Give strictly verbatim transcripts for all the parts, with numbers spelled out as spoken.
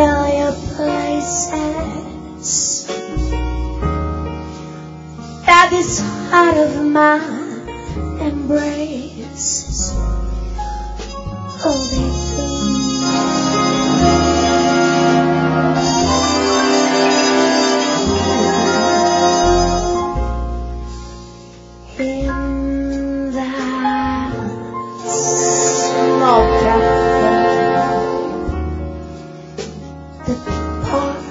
familiar places that this heart of mine embraces. Oh, they in that small cafe, the park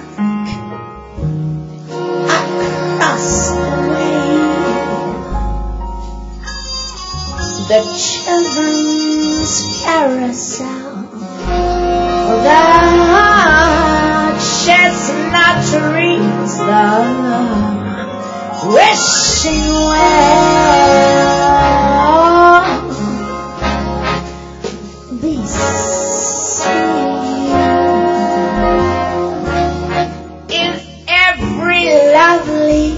across the way, the children's carousel, the chestnut trees, the wishing well, be seen in every lovely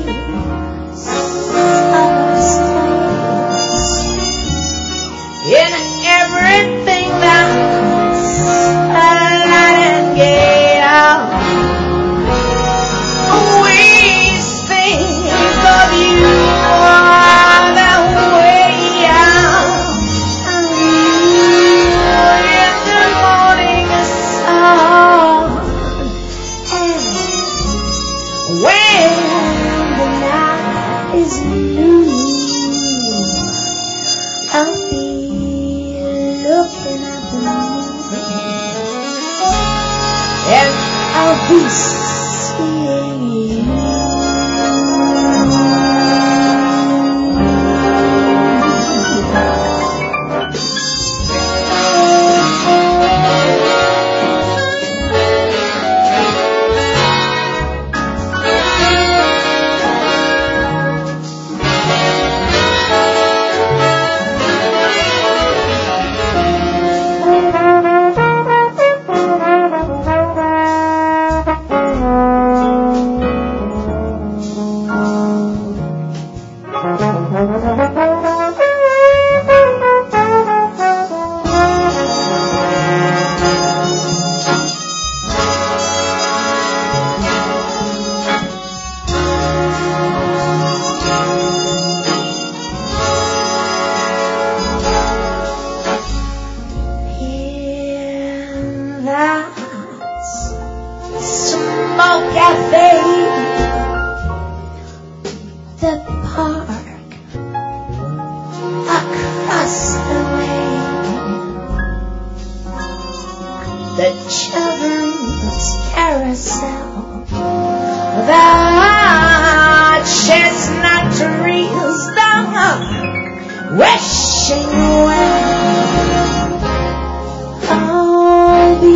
summer space, in everything that's light and gay. We think of you on the way out, in the morning sun, and when the night is new, I'll be looking at the moon, and I'll be seeing you. Small cafe, the park across the way, the children's carousel, the chestnut trees, the wishing well, I'll be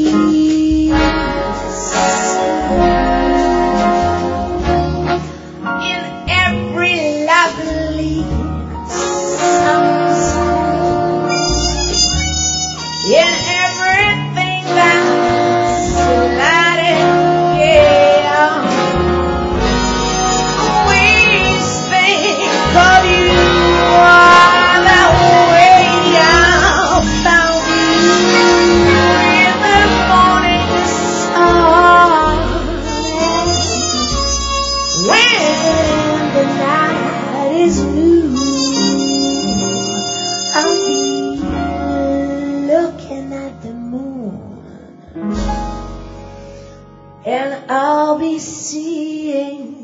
in everything that's light and gay. We think of you on the way out, found you in the morning sun, when the night is new, I'll be looking at the moon, and I'll be seeing